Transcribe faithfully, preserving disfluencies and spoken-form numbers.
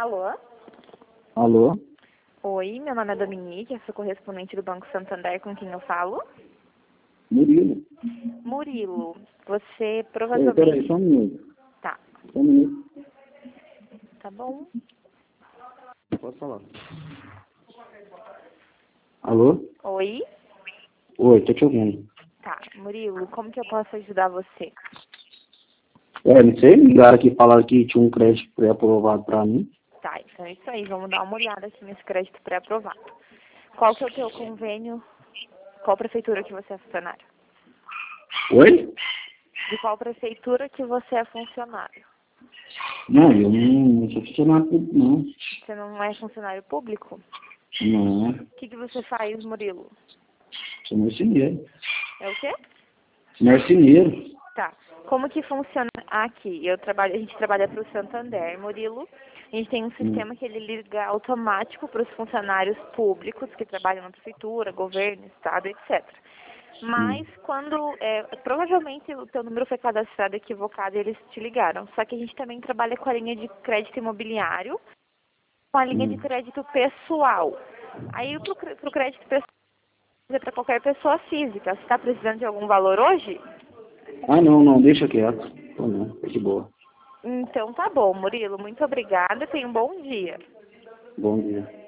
Alô? Alô? Oi, meu nome é Dominique, eu sou correspondente do Banco Santander, com quem eu falo? Murilo. Murilo, você Oi, provavelmente... peraí, só um minuto. Tá, Só um minuto. tá bom. Posso falar? Alô? Oi? Oi, tô te ouvindo. Tá, Murilo, como que eu posso ajudar você? É, não sei, ligaram aqui e falaram que tinha um crédito pré-aprovado pra mim. Tá, então é isso aí, vamos dar uma olhada aqui nesse crédito pré-aprovado. Qual que é o teu convênio? Qual prefeitura que você é funcionário? Oi? De qual prefeitura que você é funcionário? Não, eu não, não sou funcionário público, não. Você não é funcionário público? Não, O que que você faz, Murilo? sou marceneiro. É o quê? Marceneiro. Tá. Como que funciona aqui? Eu trabalho, a gente trabalha para o Santander, Murilo. A gente tem um Hum. sistema que ele liga automático para os funcionários públicos que trabalham na prefeitura, governo, estado, etcétera. Mas quando, é, provavelmente o teu número foi cadastrado equivocado e eles te ligaram. Só que a gente também trabalha com a linha de crédito imobiliário, com a linha de Hum. crédito pessoal. Aí para o crédito pessoal é para qualquer pessoa física. Você está precisando de algum valor hoje? Ah, não, não, deixa quieto. Tô não, tá de boa. Então tá bom, Murilo. Muito obrigada. Tenha um bom dia. Bom dia.